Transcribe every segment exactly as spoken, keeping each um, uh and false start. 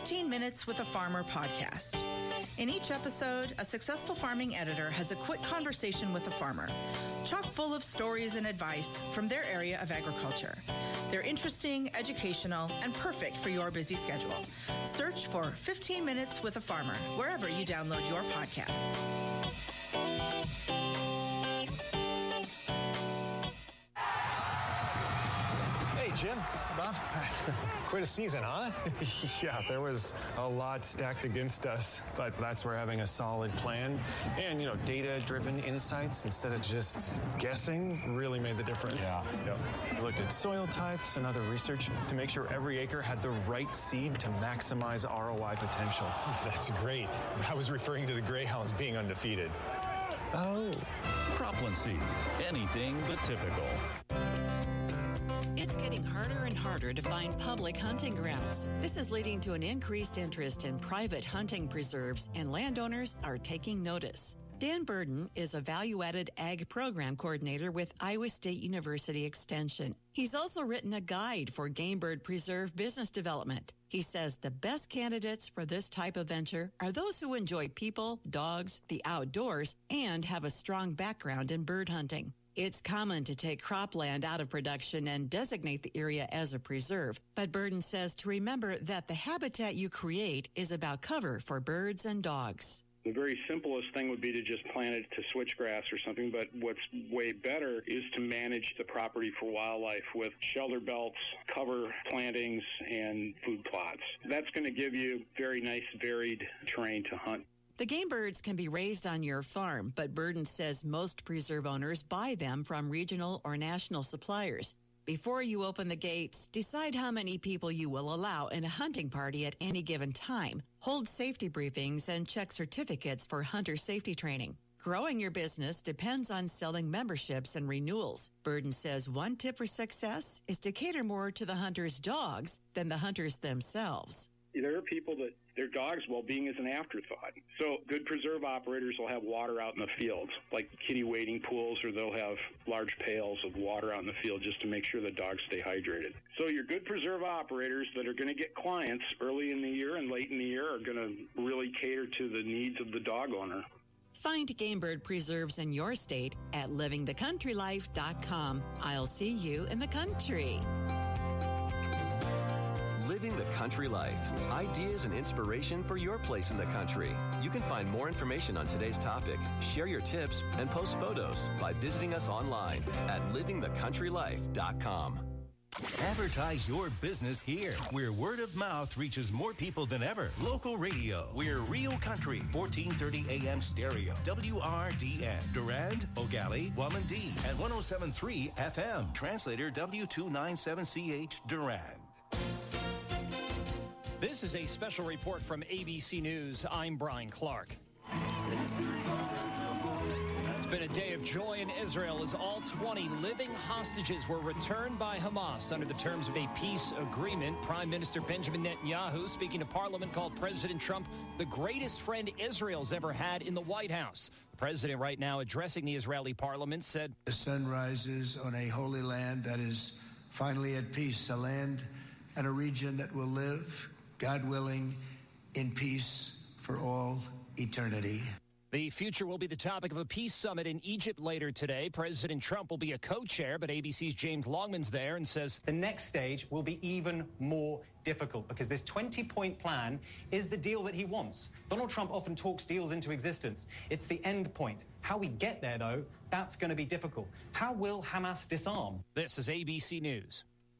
fifteen minutes with a Farmer podcast. In each episode, a successful farming editor has a quick conversation with a farmer, chock full of stories and advice from their area of agriculture. They're interesting, educational, and perfect for your busy schedule. Search for fifteen minutes with a Farmer wherever you download your podcasts. Hey, Jim. Bob. Quite a season, huh? Yeah, there was a lot stacked against us, but that's where having a solid plan and, you know, data-driven insights instead of just guessing really made the difference. Yeah. Yep. We looked at soil types and other research to make sure every acre had the right seed to maximize R O I potential. That's great. I was referring to the Greyhounds being undefeated. Oh. Cropland Seed. Anything but typical. It's getting harder and harder to find public hunting grounds. This is leading to an increased interest in private hunting preserves, and landowners are taking notice. Dan Burden is a value-added ag program coordinator with Iowa State University Extension. He's also written a guide for game bird preserve business development. He says the best candidates for this type of venture are those who enjoy people, dogs, the outdoors, and have a strong background in bird hunting. It's common to take cropland out of production and designate the area as a preserve, but Burden says to remember that the habitat you create is about cover for birds and dogs. The very simplest thing would be to just plant it to switchgrass or something, but what's way better is to manage the property for wildlife with shelter belts, cover plantings, and food plots. That's going to give you very nice, varied terrain to hunt. The game birds can be raised on your farm, but Burden says most preserve owners buy them from regional or national suppliers. Before you open the gates, decide how many people you will allow in a hunting party at any given time. Hold safety briefings and check certificates for hunter safety training. Growing your business depends on selling memberships and renewals. Burden says one tip for success is to cater more to the hunter's dogs than the hunters themselves. There are people that their dogs' well-being is an afterthought. So good preserve operators will have water out in the fields, like kitty wading pools, or they'll have large pails of water out in the field just to make sure the dogs stay hydrated. So your good preserve operators that are going to get clients early in the year and late in the year are going to really cater to the needs of the dog owner. Find game bird preserves in your state at living the country life dot com. I'll see you in the country. Living the Country Life. Ideas and inspiration for your place in the country. You can find more information on today's topic, share your tips, and post photos by visiting us online at living the country life dot com. Advertise your business here, where word of mouth reaches more people than ever. Local radio. We're Real Country, fourteen thirty A M stereo. W R D N. Durand, O'Galley, Wallendee, and one oh seven point three F M. Translator W two ninety-seven C H, Durand. This is a special report from A B C News. I'm Brian Clark. It's been a day of joy in Israel as all twenty living hostages were returned by Hamas under the terms of a peace agreement. Prime Minister Benjamin Netanyahu, speaking to Parliament, called President Trump the greatest friend Israel's ever had in the White House. The president, right now addressing the Israeli parliament, said, "The sun rises on a holy land that is finally at peace, a land and a region that will live, God willing, in peace for all eternity." The future will be the topic of a peace summit in Egypt later today. President Trump will be a co-chair, but A B C's James Longman's there and says the next stage will be even more difficult because this twenty-point plan is the deal that he wants. Donald Trump often talks deals into existence. It's the end point. How we get there, though, that's going to be difficult. How will Hamas disarm? This is A B C News.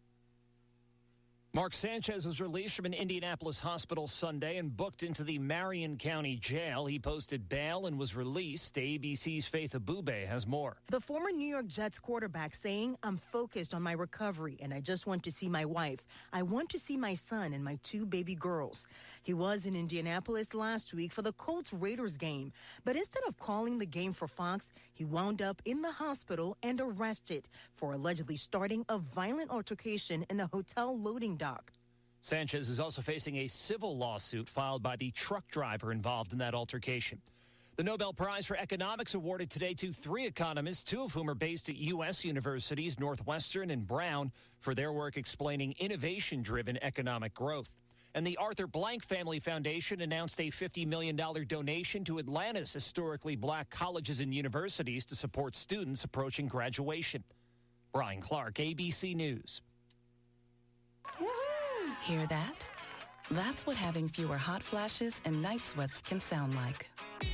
Mark Sanchez was released from an Indianapolis hospital Sunday and booked into the Marion County Jail. He posted bail and was released. A B C's Faith Abube has more. The former New York Jets quarterback saying, "I'm focused on my recovery and I just want to see my wife. I want to see my son and my two baby girls." He was in Indianapolis last week for the Colts-Raiders game, but instead of calling the game for Fox, he wound up in the hospital and arrested for allegedly starting a violent altercation in a hotel loading dock. Sanchez is also facing a civil lawsuit filed by the truck driver involved in that altercation. The Nobel Prize for Economics awarded today to three economists, two of whom are based at U S universities, Northwestern and Brown, for their work explaining innovation-driven economic growth. And the Arthur Blank Family Foundation announced a fifty million dollars donation to Atlanta's historically black colleges and universities to support students approaching graduation. Brian Clark, A B C News. Woo-hoo! Hear that? That's what having fewer hot flashes and night sweats can sound like.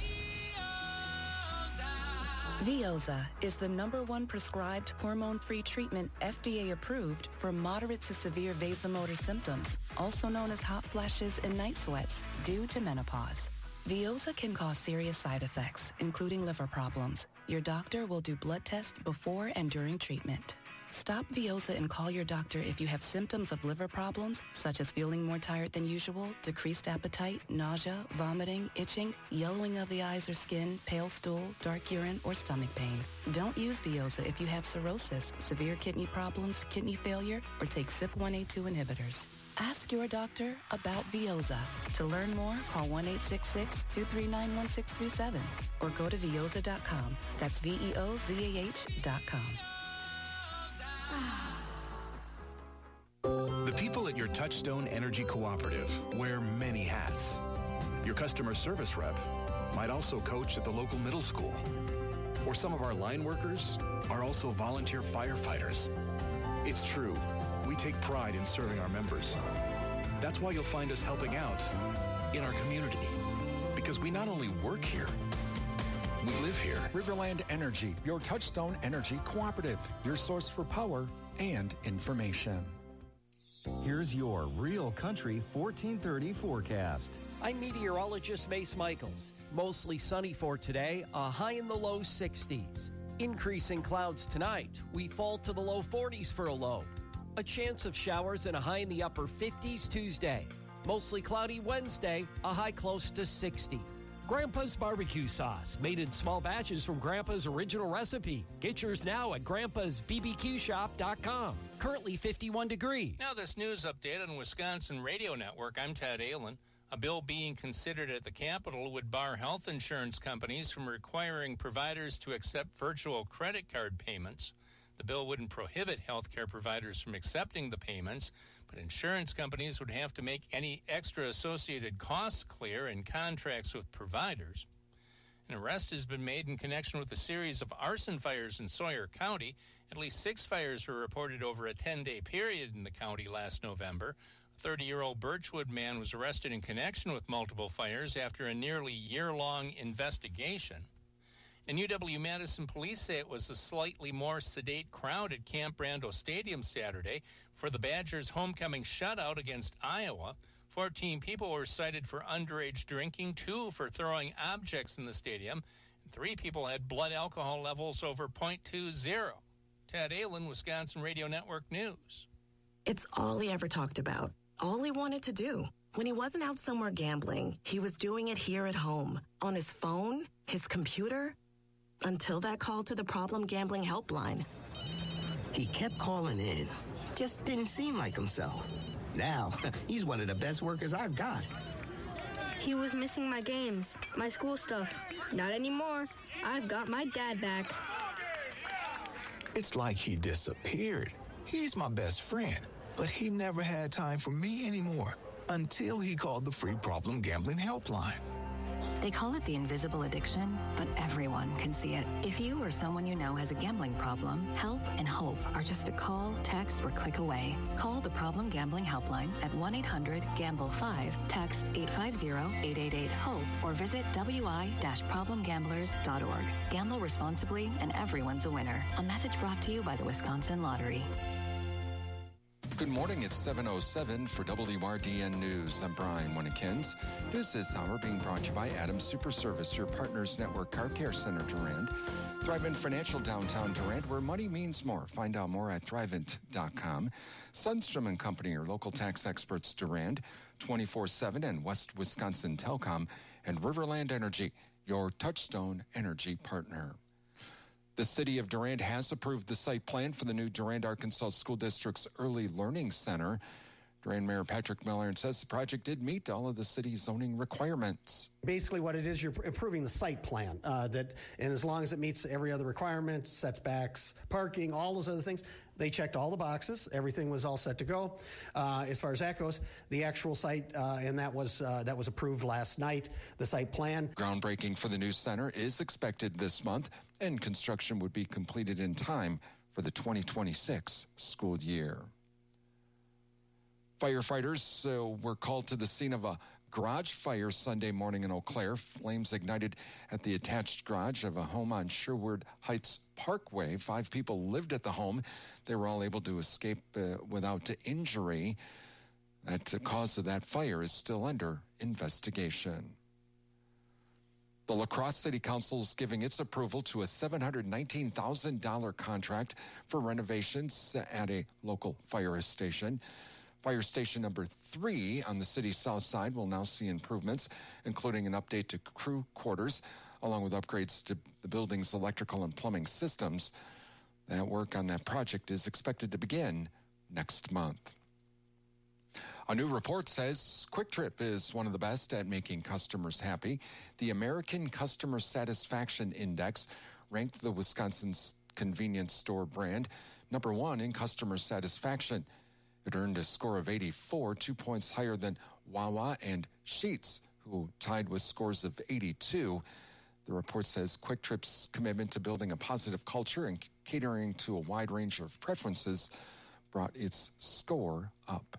Veoza is the number one prescribed hormone-free treatment F D A approved for moderate to severe vasomotor symptoms, also known as hot flashes and night sweats, due to menopause. Veoza can cause serious side effects, including liver problems. Your doctor will do blood tests before and during treatment. Stop Veoza and call your doctor if you have symptoms of liver problems, such as feeling more tired than usual, decreased appetite, nausea, vomiting, itching, yellowing of the eyes or skin, pale stool, dark urine, or stomach pain. Don't use Veoza if you have cirrhosis, severe kidney problems, kidney failure, or take C Y P one A two inhibitors. Ask your doctor about Veoza. To learn more, call one eight six six, two three nine, one six three seven or go to veoza dot com. That's V E O Z A H dot com. The people at your Touchstone Energy Cooperative wear many hats. Your customer service rep might also coach at the local middle school. Or some of our line workers are also volunteer firefighters. It's true, we take pride in serving our members. That's why you'll find us helping out in our community. Because we not only work here, we live here. Riverland Energy, your Touchstone Energy Cooperative, your source for power and information. Here's your Real Country fourteen thirty forecast. I'm meteorologist Mace Michaels. Mostly sunny for today, a high in the low sixties. Increasing clouds tonight. We fall to the low forties for a low. A chance of showers and a high in the upper fifties Tuesday. Mostly cloudy Wednesday, a high close to sixty. Grandpa's barbecue sauce, made in small batches from Grandpa's original recipe. Get yours now at grandpas b b q shop dot com. Currently fifty-one degrees. Now this news update on Wisconsin Radio Network. I'm Ted Allen. A bill being considered at the Capitol would bar health insurance companies from requiring providers to accept virtual credit card payments. The bill wouldn't prohibit healthcare providers from accepting the payments, but insurance companies would have to make any extra associated costs clear in contracts with providers. An arrest has been made in connection with a series of arson fires in Sawyer County. At least six fires were reported over a ten-day period in the county last November. A thirty-year-old Birchwood man was arrested in connection with multiple fires after a nearly year-long investigation. And U W-Madison police say it was a slightly more sedate crowd at Camp Brando Stadium Saturday for the Badgers' homecoming shutout against Iowa. fourteen people were cited for underage drinking, two for throwing objects in the stadium, and three people had blood alcohol levels over point two zero. Ted Allen, Wisconsin Radio Network News. It's all he ever talked about, all he wanted to do. When he wasn't out somewhere gambling, he was doing it here at home, on his phone, his computer, until that call to the Problem Gambling Helpline. He kept calling in. Just didn't seem like himself. Now, he's one of the best workers I've got. He was missing my games, my school stuff. Not anymore. I've got my dad back. It's like he disappeared. He's my best friend, but he never had time for me anymore until he called the free Problem Gambling Helpline. They call it the invisible addiction, but everyone can see it. If you or someone you know has a gambling problem, help and hope are just a call, text, or click away. Call the Problem Gambling Helpline at one eight hundred gamble five, text eight five zero, eight eight eight, HOPE, or visit w i dash problem gamblers dot org. Gamble responsibly, and everyone's a winner. A message brought to you by the Wisconsin Lottery. Good morning, it's seven oh seven for W R D N News. I'm Brian Winnikins. News this hour being brought to you by Adams Super Service, your partners network car care center Durand. Thrivent Financial downtown Durand, where money means more. Find out more at thrivent dot com. Sundstrom and Company, your local tax experts Durand, twenty-four seven and West Wisconsin Telecom, and Riverland Energy, your Touchstone Energy partner. The City of Durand has approved the site plan for the new Durand, Arkansas School District's Early Learning Center. Durand Mayor Patrick Miller says the project did meet all of the city's zoning requirements. Basically what it is, you're approving the site plan, uh, that, and as long as it meets every other requirement, setbacks, parking, all those other things, They checked all the boxes. Everything was all set to go. Uh, as far as that goes, the actual site, uh, and that was uh, that was approved last night, the site plan. Groundbreaking for the new center is expected this month, and construction would be completed in time for the twenty twenty-six school year. Firefighters uh, were called to the scene of a garage fire Sunday morning in Eau Claire. Flames ignited at the attached garage of a home on Sherwood Heights Parkway. Five people lived at the home. They were all able to escape uh, without injury. The cause of that fire is still under investigation. The La Crosse City Council is giving its approval to a seven hundred nineteen thousand dollars contract for renovations at a local fire station. Fire station number three on the city's south side will now see improvements, including an update to crew quarters, along with upgrades to the building's electrical and plumbing systems. That work on that project is expected to begin next month. A new report says Quick Trip is one of the best at making customers happy. The American Customer Satisfaction Index ranked the Wisconsin's convenience store brand number one in customer satisfaction. It earned a score of eighty-four, two points higher than Wawa and Sheetz, who tied with scores of eighty-two. The report says Quick Trip's commitment to building a positive culture and catering to a wide range of preferences brought its score up.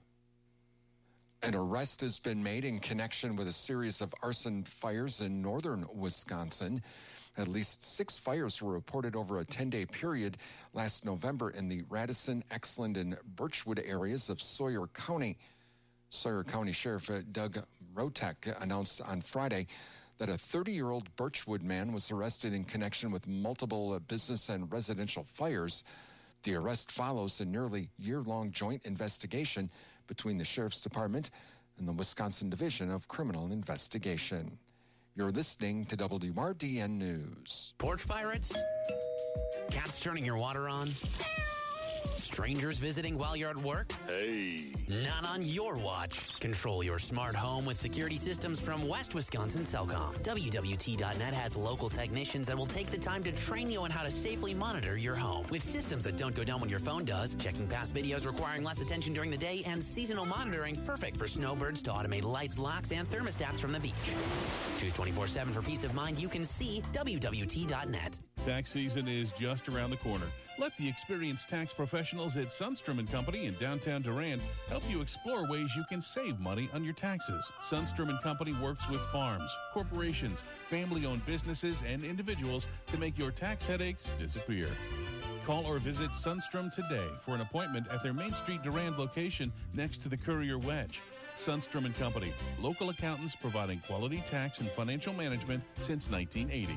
An arrest has been made in connection with a series of arson fires in northern Wisconsin. At least six fires were reported over a ten-day period last November in the Radisson, Exland, and Birchwood areas of Sawyer County. Sawyer County Sheriff Doug Rotek announced on Friday that a thirty-year-old Birchwood man was arrested in connection with multiple business and residential fires. The arrest follows a nearly year-long joint investigation between the Sheriff's Department and the Wisconsin Division of Criminal Investigation. You're listening to W R D N News. Porch pirates? Cats turning your water on? Strangers visiting while you're at work? Hey. Not on your watch. Control your smart home with security systems from West Wisconsin Cellcom. W W T dot net has local technicians that will take the time to train you on how to safely monitor your home. With systems that don't go down when your phone does, checking past videos requiring less attention during the day, and seasonal monitoring, perfect for snowbirds to automate lights, locks, and thermostats from the beach. Choose twenty-four seven for peace of mind. You can see W W T dot net. Tax season is just around the corner. Let the experienced tax professionals at Sundstrom and Company in downtown Durand help you explore ways you can save money on your taxes. Sundstrom and Company works with farms, corporations, family-owned businesses, and individuals to make your tax headaches disappear. Call or visit Sundstrom today for an appointment at their Main Street Durand location next to the Courier Wedge. Sundstrom and Company, local accountants providing quality tax and financial management since nineteen eighty.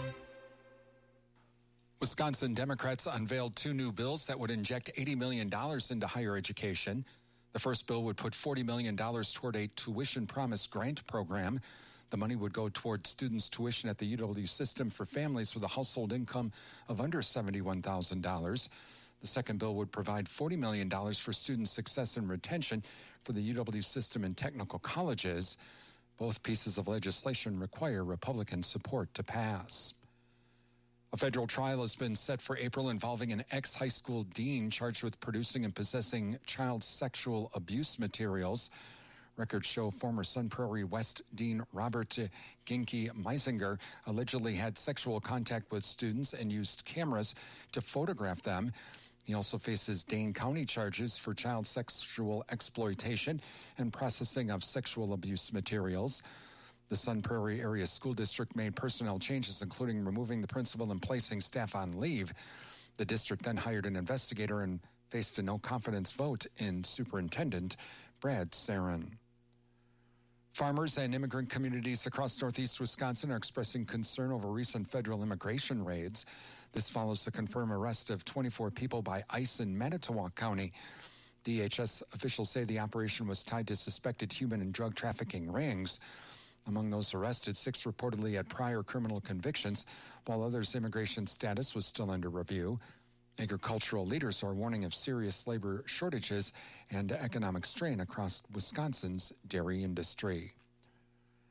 Wisconsin Democrats unveiled two new bills that would inject eighty million dollars into higher education. The first bill would put forty million dollars toward a tuition promise grant program. The money would go toward students' tuition at the U W system for families with a household income of under seventy-one thousand dollars. The second bill would provide forty million dollars for student success and retention for the U W system and technical colleges. Both pieces of legislation require Republican support to pass. A federal trial has been set for April involving an ex-high school dean charged with producing and possessing child sexual abuse materials. Records show former Sun Prairie West Dean Robert Ginky Meisinger allegedly had sexual contact with students and used cameras to photograph them. He also faces Dane County charges for child sexual exploitation and processing of sexual abuse materials. The Sun Prairie Area School District made personnel changes, including removing the principal and placing staff on leave. The district then hired an investigator and faced a no-confidence vote in Superintendent Brad Sarin. Farmers and immigrant communities across northeast Wisconsin are expressing concern over recent federal immigration raids. This follows the confirmed arrest of twenty-four people by ICE in Manitowoc County. D H S officials say the operation was tied to suspected human and drug trafficking rings. Among those arrested, six reportedly had prior criminal convictions, while others' immigration status was still under review. Agricultural leaders are warning of serious labor shortages and economic strain across Wisconsin's dairy industry.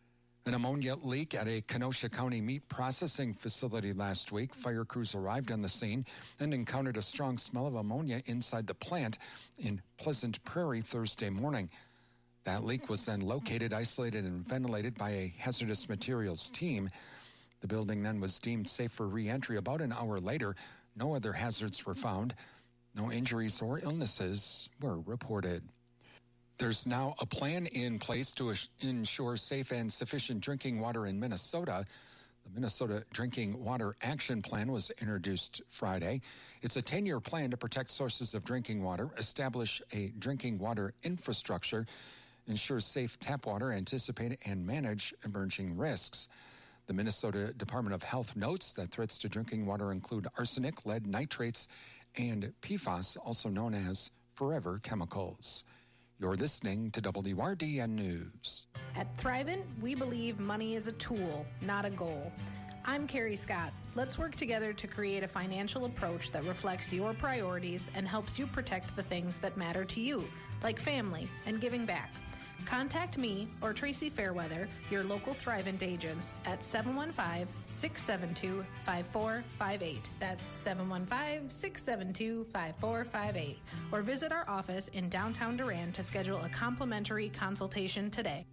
An ammonia leak at a Kenosha County meat processing facility last week. Fire crews arrived on the scene and encountered a strong smell of ammonia inside the plant in Pleasant Prairie Thursday morning. That leak was then located, isolated, and ventilated by a hazardous materials team. The building then was deemed safe for re-entry. About an hour later, no other hazards were found. No injuries or illnesses were reported. There's now a plan in place to ensure safe and sufficient drinking water in Minnesota. The Minnesota Drinking Water Action Plan was introduced Friday. It's a ten-year plan to protect sources of drinking water, establish a drinking water infrastructure, ensure safe tap water, anticipate and manage emerging risks. The Minnesota Department of Health notes that threats to drinking water include arsenic, lead, nitrates, and P FAS, also known as forever chemicals. You're listening to W R D N News. At Thrivent, we believe money is a tool, not a goal. I'm Carrie Scott. Let's work together to create a financial approach that reflects your priorities and helps you protect the things that matter to you, like family and giving back. Contact me or Tracy Fairweather, your local Thrivent agents, at seven one five, six seven two, five four five eight. That's seven one five, six seven two, five four five eight. Or visit our office in downtown Durand to schedule a complimentary consultation today.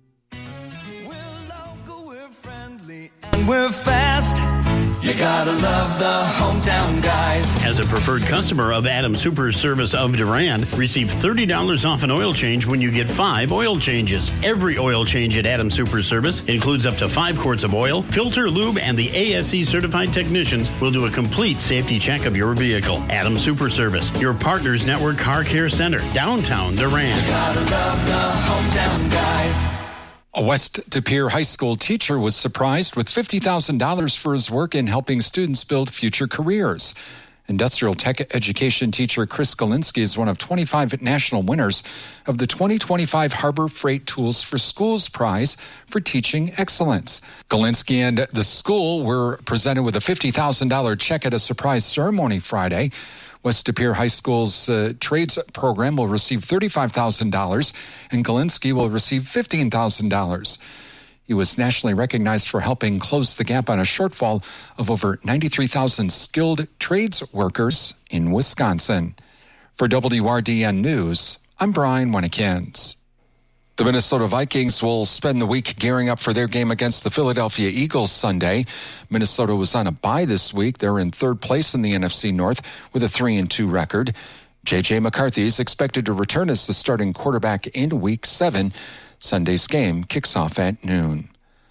We're local, we're friendly, and we're fast. You gotta love the hometown guys. As a preferred customer of Adam Super Service of Durand, receive thirty dollars off an oil change when you get five oil changes. Every oil change at Adam Super Service includes up to five quarts of oil, filter, lube, and the A S E certified technicians will do a complete safety check of your vehicle. Adam Super Service, your Partners Network Car Care Center, downtown Durand. You gotta love the hometown guys. A West De Pere High School teacher was surprised with fifty thousand dollars for his work in helping students build future careers. Industrial tech education teacher Chris Galinsky is one of twenty-five national winners of the twenty twenty-five Harbor Freight Tools for Schools Prize for Teaching Excellence. Galinsky and the school were presented with a fifty thousand dollars check at a surprise ceremony Friday. West De Pere High School's uh, trades program will receive thirty-five thousand dollars, and Galinsky will receive fifteen thousand dollars. He was nationally recognized for helping close the gap on a shortfall of over ninety-three thousand skilled trades workers in Wisconsin. For W R D N News, I'm Brian Winnikins. The Minnesota Vikings will spend the week gearing up for their game against the Philadelphia Eagles Sunday. Minnesota was on a bye this week. They're in third place in the N F C North with a three and two record. J J McCarthy is expected to return as the starting quarterback in Week seven. Sunday's game kicks off at noon.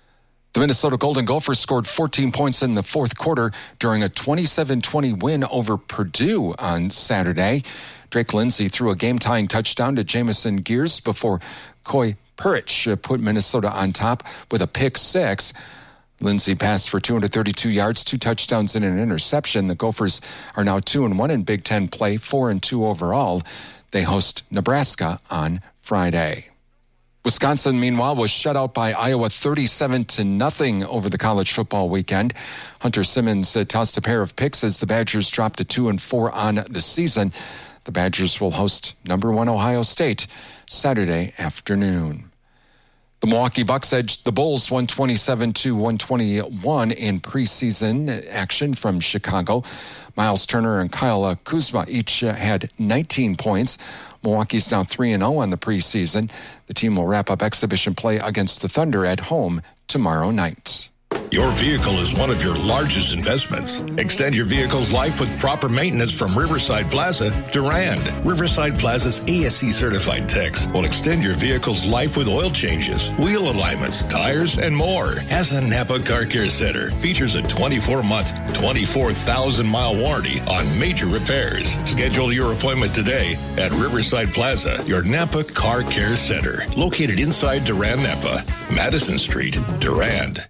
The Minnesota Golden Gophers scored fourteen points in the fourth quarter during a twenty-seven twenty win over Purdue on Saturday. Drake Lindsey threw a game-tying touchdown to Jamison Gears before Coy Perich put Minnesota on top with a pick six. Lindsey passed for two hundred thirty-two yards, two touchdowns, and an interception. The Gophers are now two and one in Big Ten play, four and two overall. They host Nebraska on Friday. Wisconsin, meanwhile, was shut out by Iowa thirty-seven to nothing over the college football weekend. Hunter Simmons uh, tossed a pair of picks as the Badgers dropped to two and four on the season. The Badgers will host number one Ohio State Saturday afternoon. The Milwaukee Bucks edged the Bulls one twenty-seven to one twenty-one in preseason action from Chicago. Miles Turner and Kyle Kuzma each uh, had nineteen points. Milwaukee's now three and oh on the preseason. The team will wrap up exhibition play against the Thunder at home tomorrow night. Your vehicle is one of your largest investments. Extend your vehicle's life with proper maintenance from Riverside Plaza, Durand. Riverside Plaza's A S E certified techs will extend your vehicle's life with oil changes, wheel alignments, tires, and more. As Napa Car Care Center features a twenty-four month, twenty-four thousand mile warranty on major repairs. Schedule your appointment today at Riverside Plaza, your Napa Car Care Center, located inside Durand Napa, Madison Street, Durand.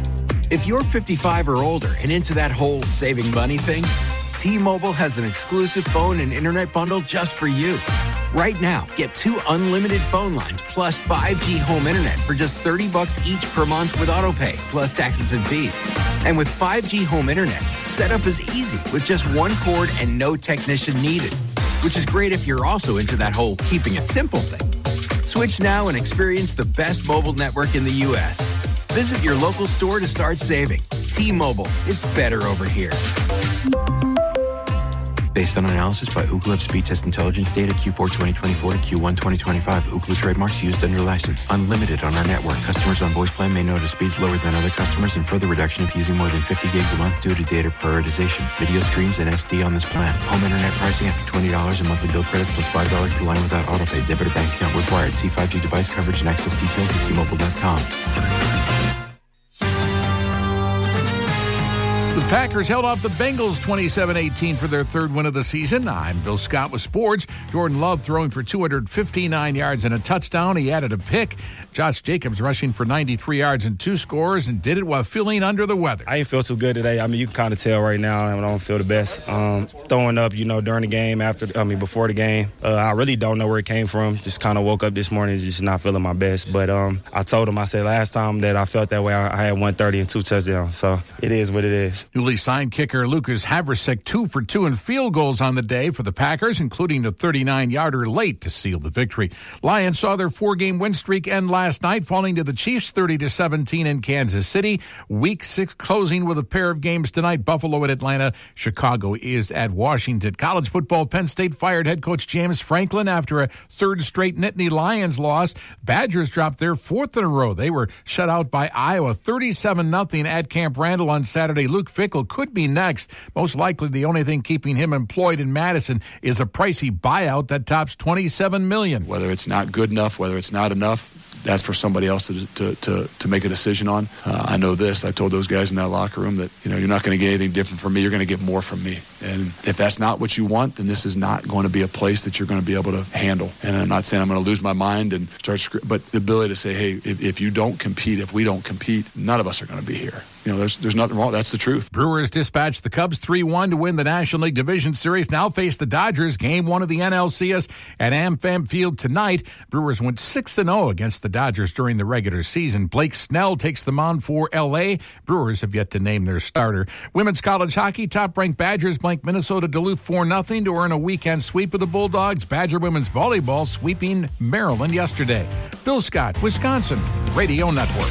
If you're fifty-five or older and into that whole saving money thing, T-Mobile has an exclusive phone and internet bundle just for you. Right now, get two unlimited phone lines plus five G home internet for just thirty bucks each per month with AutoPay, plus taxes and fees. And with five G home internet, setup is easy with just one cord and no technician needed, which is great if you're also into that whole keeping it simple thing. Switch now and experience the best mobile network in the U S Visit your local store to start saving. T-Mobile, it's better over here. Based on analysis by Ookla Speed Test Intelligence data Q four twenty twenty-four to Q one twenty twenty-five. Ookla trademarks used under license. Unlimited on our network. Customers on voice plan may notice speeds lower than other customers and further reduction if using more than fifty gigs a month due to data prioritization. Video streams and S D on this plan. Home internet pricing after twenty dollars a monthly bill credit plus five dollars per line without autopay. Debit or bank account required. See five G device coverage and access details at T Mobile dot com. The Packers held off the Bengals twenty-seven eighteen for their third win of the season. I'm Bill Scott with sports. Jordan Love throwing for two hundred fifty-nine yards and a touchdown. He added a pick. Josh Jacobs rushing for ninety-three yards and two scores and did it while feeling under the weather. I didn't feel too good today. I mean, you can kind of tell right now I don't feel the best. Um, throwing up, you know, during the game, after, I mean, before the game. Uh, I really don't know where it came from. Just kind of woke up this morning just not feeling my best. But um, I told him, I said last time that I felt that way, I, I had one thirty and two touchdowns. So it is what it is. Newly signed kicker Lucas Havrisek two for two in field goals on the day for the Packers, including a thirty-nine yarder late to seal the victory. Lions saw their four-game win streak end last night, falling to the Chiefs thirty to seventeen in Kansas City. Week six closing with a pair of games tonight, Buffalo at Atlanta. Chicago is at Washington. College football, Penn State fired head coach James Franklin after a third straight Nittany Lions loss. Badgers dropped their fourth in a row. They were shut out by Iowa thirty-seven nothing at Camp Randall on Saturday. Luke Fickell could be next. Most likely the only thing keeping him employed in Madison is a pricey buyout that tops twenty-seven million dollars. Whether it's not good enough, whether it's not enough, that's for somebody else to to to, to make a decision on. Uh, I know this. I told those guys in that locker room that, you know, you're not going to get anything different from me. You're going to get more from me. And if that's not what you want, then this is not going to be a place that you're going to be able to handle. And I'm not saying I'm going to lose my mind and start, sc- but the ability to say, hey, if, if you don't compete, if we don't compete, none of us are going to be here. You know, there's there's nothing wrong. That's the truth. Brewers dispatched the Cubs three one to win the National League Division Series. Now face the Dodgers. Game one of the N L C S at AmFam Field tonight. Brewers went six and oh against the Dodgers during the regular season. Blake Snell takes the mound for L A. Brewers have yet to name their starter. Women's college hockey, top-ranked Badgers blank Minnesota Duluth four nothing to earn a weekend sweep of the Bulldogs. Badger women's volleyball sweeping Maryland yesterday. Bill Scott, Wisconsin Radio Network.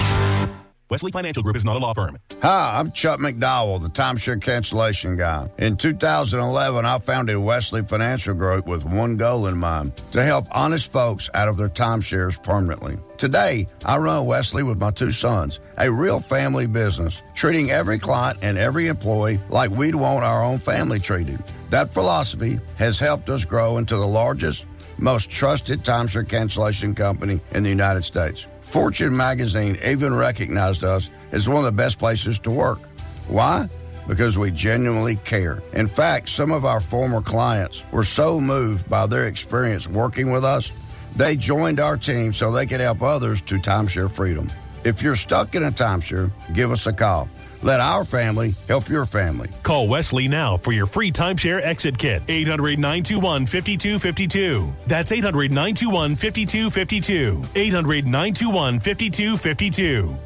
Wesley Financial Group is not a law firm. Hi, I'm Chuck McDowell, the timeshare cancellation guy. In two thousand eleven, I founded Wesley Financial Group with one goal in mind, to help honest folks out of their timeshares permanently. Today, I run Wesley with my two sons, a real family business, treating every client and every employee like we'd want our own family treated. That philosophy has helped us grow into the largest, most trusted timeshare cancellation company in the United States. Fortune magazine even recognized us as one of the best places to work. Why? Because we genuinely care. In fact, some of our former clients were so moved by their experience working with us, they joined our team so they could help others to timeshare freedom. If you're stuck in a timeshare, give us a call. Let our family help your family. Call Wesley now for your free timeshare exit kit. eight hundred, nine two one, five two five two. That's eight hundred, nine two one, five two five two. eight hundred, nine two one, five two five two.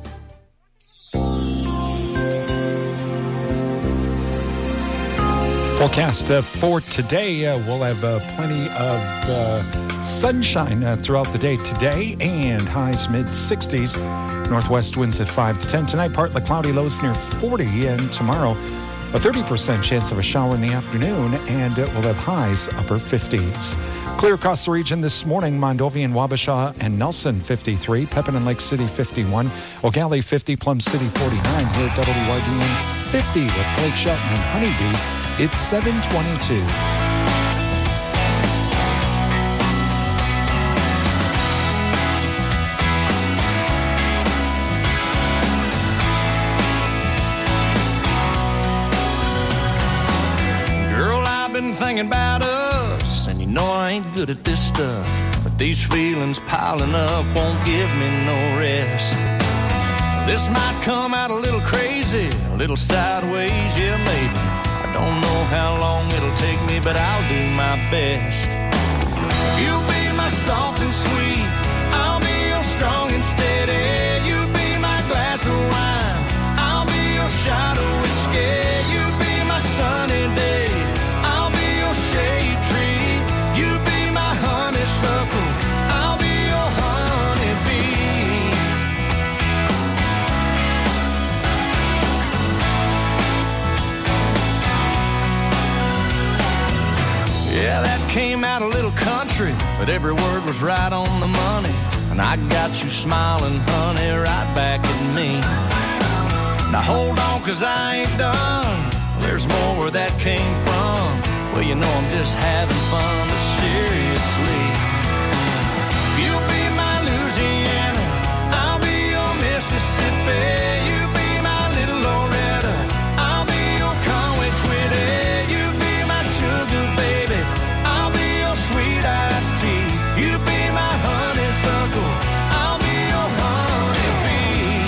Forecast uh, for today, uh, we'll have uh, plenty of uh, sunshine uh, throughout the day today and highs mid-sixties. Northwest winds at five to ten. Tonight, partly cloudy, lows near forty. And tomorrow, a thirty percent chance of a shower in the afternoon, and it will have highs upper fifties. Clear across the region this morning, Mondovi and Wabasha and Nelson fifty-three, Pepin and Lake City fifty-one, O'Galley fifty, Plum City forty-nine, here at W R D N fifty with Blake Shelton and Honeybee. It's seven twenty-two. Girl, I've been thinking about us, and you know I ain't good at this stuff, but these feelings piling up won't give me no rest. This might come out a little crazy, a little sideways, yeah, maybe. I don't know how long it'll take me, but I'll do my best. You'll be my soft and sweet, I'll be your strong and steady. You be my glass of wine, I'll be your shot of whiskey. You be my sunny day, I'll be your shade tree. You be my honeysuckle, I'll be your honeybee. came out a little country, but every word was right on the money. And I got you smiling, honey, right back at me. Now hold on, cause I ain't done. There's more where that came from. Well, you know I'm just having fun, but seriously. You'll be my Louisiana, I'll be your Mississippi. You be my little Loretta, I'll be your Conway Twitty. You be my sugar baby, I'll be your sweet iced tea. You be my honeysuckle, I'll be your honeybee.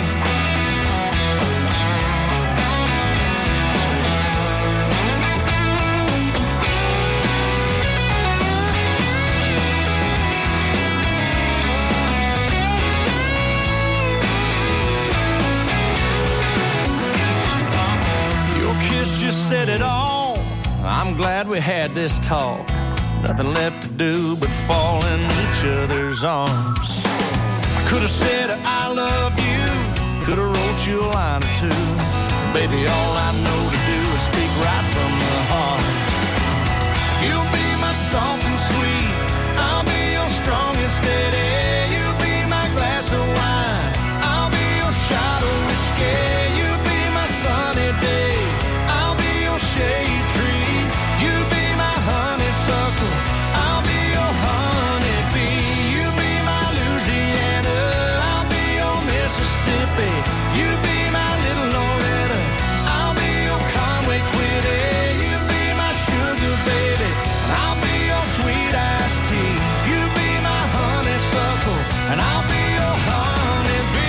Your kiss just said it all. I'm glad we had this talk. Nothing left to do but fall in each other's arms. I could have said I love you, could have wrote you a line or two. Baby, all I know to do is speak right from the heart. You'll be my soft and sweet, I'll be your strong and steady. You be my glass of wine, I'll be your shot of whiskey. You be my sunny day, I'll be your shade tree. You be my honeysuckle, I'll be your honeybee. You be my Louisiana, I'll be your Mississippi. You be my little Loretta, I'll be your Conway Twitty. You be my sugar baby, and I'll be your sweet iced tea. You be my honeysuckle, and I'll be your honeybee.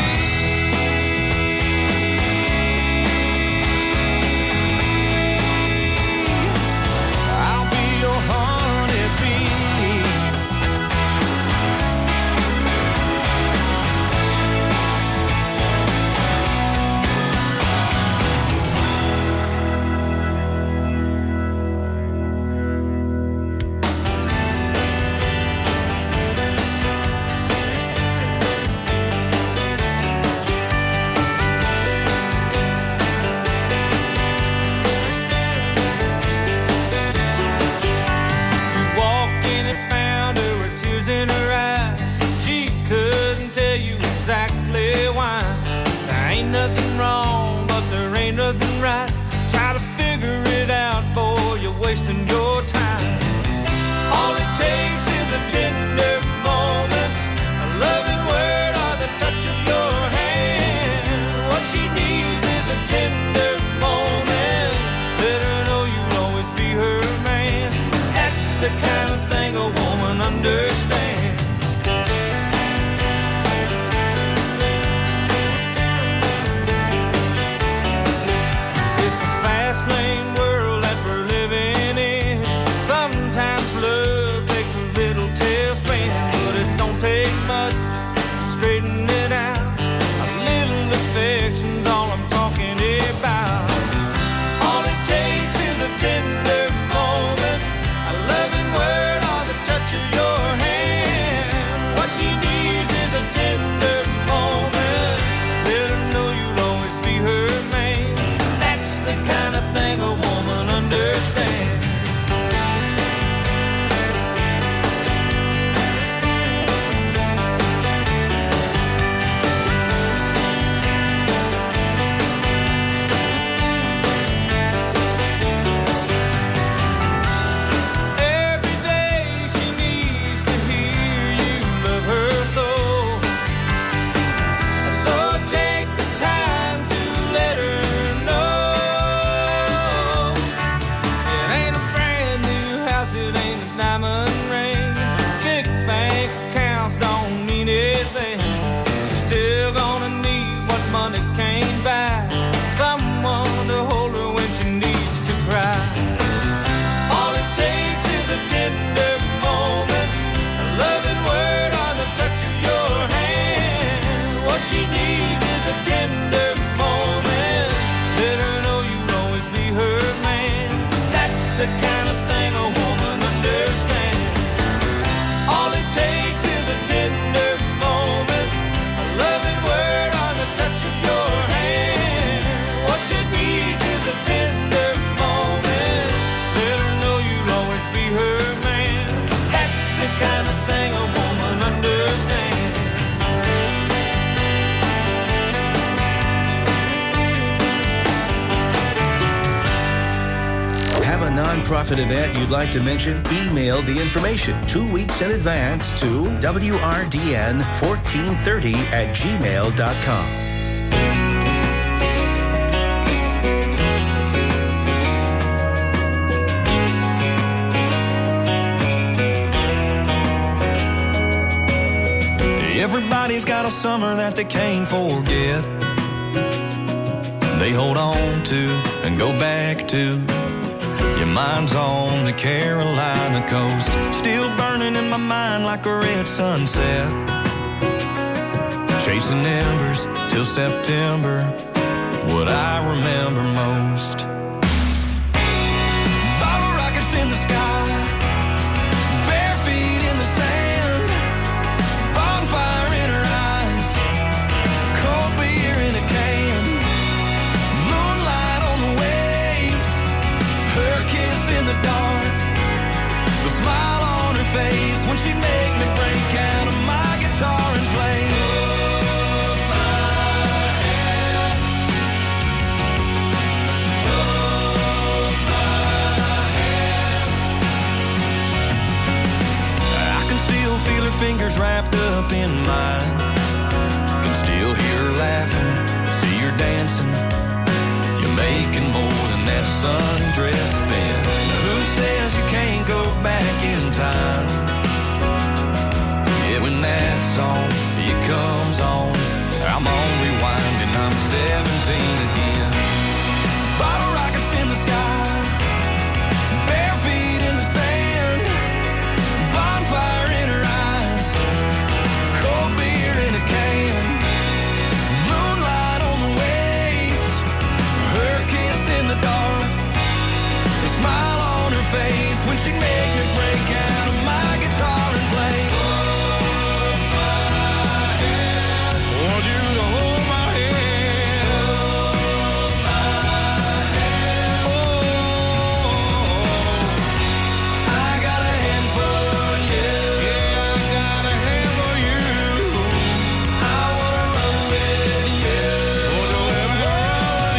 I'll be your honeybee. Walked in and found her with tears in her eyes. She couldn't tell you exactly why. There ain't nothing wrong, but there ain't nothing right. Try to figure it out, boy, you're wasting your time. All it takes is a tender moment, a loving word or the touch of your hand. What she needs is a tender moment. Let her know you'll always be her man. That's the kind of thing a woman understands. It's a fast lane world that we're living in. Sometimes love takes a little tailspin, but it don't take much to straighten it out. A little affection's all I'm talking about. All it takes is a tender moment, a loving word or the touch of your hand. What she needs is a tender moment. Let her know you'll always be her man. That's the kind of thing a woman understands. Every day she needs to hear you love her so. So take the time to let her know. It ain't a brand new house, it ain't a diamond ring. Big bank accounts don't mean anything. You're still gonna need what money can't buy. Someone to hold her when she needs to cry. All it takes is a tender moment, a loving word or the touch of your hand. What she needs is a tender moment. Let her know you'll always be her man. That's the kind of thing a woman understands. All it takes is a tender moment, a loving word or the touch of your hand. What she needs is a tender moment. Let her know you'll always be her man. nonprofit event you'd like to mention, email the information two weeks in advance to W R D N fourteen thirty at gmail dot com. Everybody's got a summer that they can't forget. They hold on to and go back to. Your mind's on the Carolina coast, still burning in my mind like a red sunset. Chasing embers till September, what I remember most. Bottle rockets in the sky, bare feet in the sand, bonfire in her eyes, cold beer in a can, moonlight on the wave, her kiss in the dark, the smile on her face when she'd make me break out of my guitar and play. Feel her fingers wrapped up in mine. Can still hear her laughing, see her dancing. You're making more than that sundress then. Who says you can't go back in time? Yeah, when that song, it comes on, I'm on rewind and I'm seventeen again. Bottle rockets in the sky, bare feet in the sand, bonfire in her eyes, cold beer in a can, moonlight on the waves, her kiss in the dark, the smile on her face when she'd make me break out of my guitar and play. Hold my hand, want you to hold my hand, hold my hand. Oh, I got a hand for you. Yeah, I got a hand for you. I wanna run with you. Wanna let me run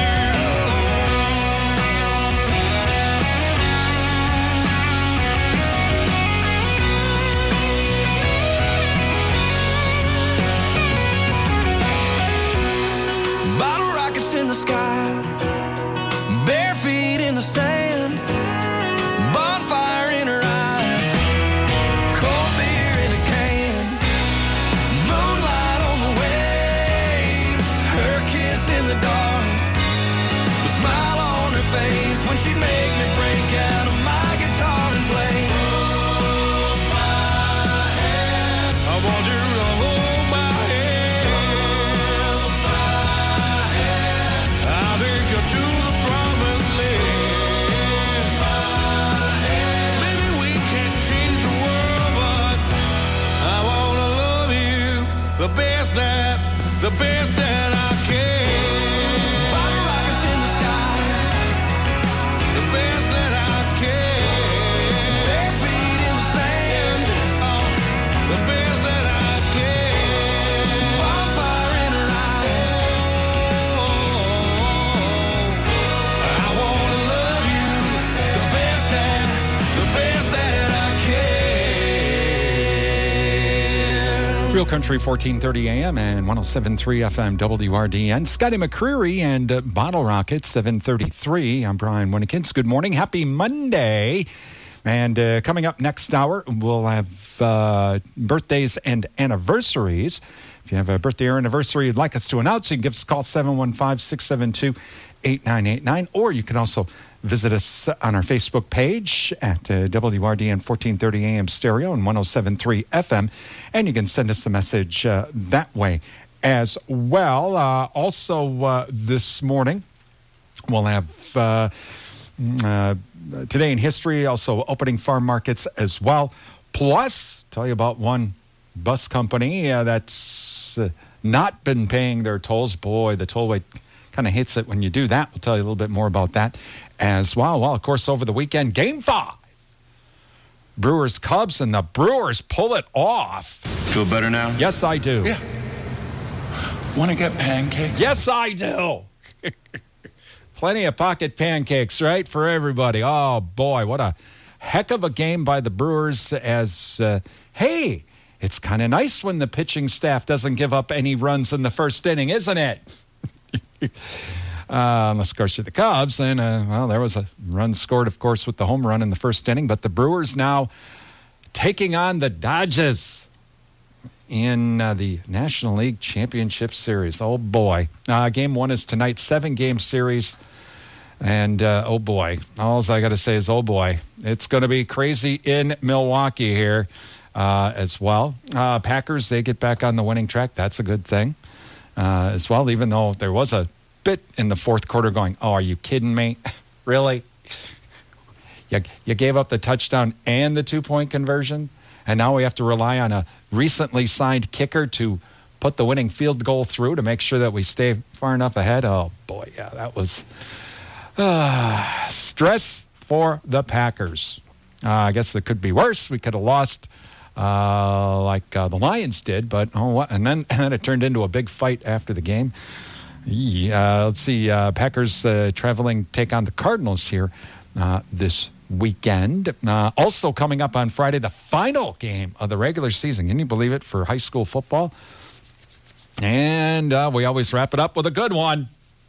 with you. Bottle rockets in the sky, bare feet in the sand, bonfire in her eyes, cold beer in a can, moonlight on the waves, her kiss in the dark, the smile on her face when she'd make me break out of my guitar and play. Hold my hand, I want you to hold my hand, hold my hand, I'll take you to the promised land. My hand, maybe we can't change the world, but I wanna love you the best that, the best that I can. Bottle rockets in the sky, the best that I can. Bare feet in the sand, oh, the best that I can. Bonfire in her eyes, oh, I wanna love you the best that, the best that I can. Real Country fourteen thirty A M and one oh seven point three F M W R D N. Scotty McCreery and uh, Bottle Rocket, seven thirty-three. I'm Brian Winnekins. Good morning. Happy Monday. And uh, coming up next hour, we'll have uh, birthdays and anniversaries. If you have a birthday or anniversary you'd like us to announce, you can give us a call, seven one five, six seven two, eight nine eight nine. Or you can also visit us on our Facebook page at uh, W R D N fourteen thirty A M stereo and one oh seven point three F M. And you can send us a message uh, that way as well. Uh, also, uh, this morning, we'll have uh, uh, Today in History, also opening farm markets as well. Plus, tell you about one bus company uh, that's uh, not been paying their tolls. Boy, the tollway kind of hits it when you do that. We'll tell you a little bit more about that as well. Well, of course, over the weekend, Game five. Brewers Cubs, and the Brewers pull it off. Feel better now? Yes, I do. Yeah. Want to get pancakes? Yes, I do. plenty of pocket pancakes, right, for everybody. Oh, boy, what a heck of a game by the Brewers as, uh, hey, it's kind of nice when the pitching staff doesn't give up any runs in the first inning, isn't it? Uh, unless, of course, you're the Cubs, then, uh, well, there was a run scored, of course, with the home run in the first inning. But the Brewers now taking on the Dodgers in uh, the National League Championship Series. Oh, boy. Uh, game one is tonight, seven-game series. And, uh, oh, boy, all I got to say is, oh, boy, it's going to be crazy in Milwaukee here uh, as well. Uh, Packers, they get back on the winning track. That's a good thing uh, as well, even though there was a bit in the fourth quarter going, oh, are you kidding me? Really? You, you gave up the touchdown and the two-point conversion, and now we have to rely on a recently signed kicker to put the winning field goal through to make sure that we stay far enough ahead. Oh, boy, yeah, that was uh, stress for the Packers. Uh, I guess it could be worse. We could have lost uh, like uh, the Lions did, but oh, what? And then, and then it turned into a big fight after the game. Uh, let's see, uh, Packers uh, traveling take on the Cardinals here uh, this weekend. Uh, also coming up on Friday, the final game of the regular season. Can you believe it, for high school football? And uh, we always wrap it up with a good one.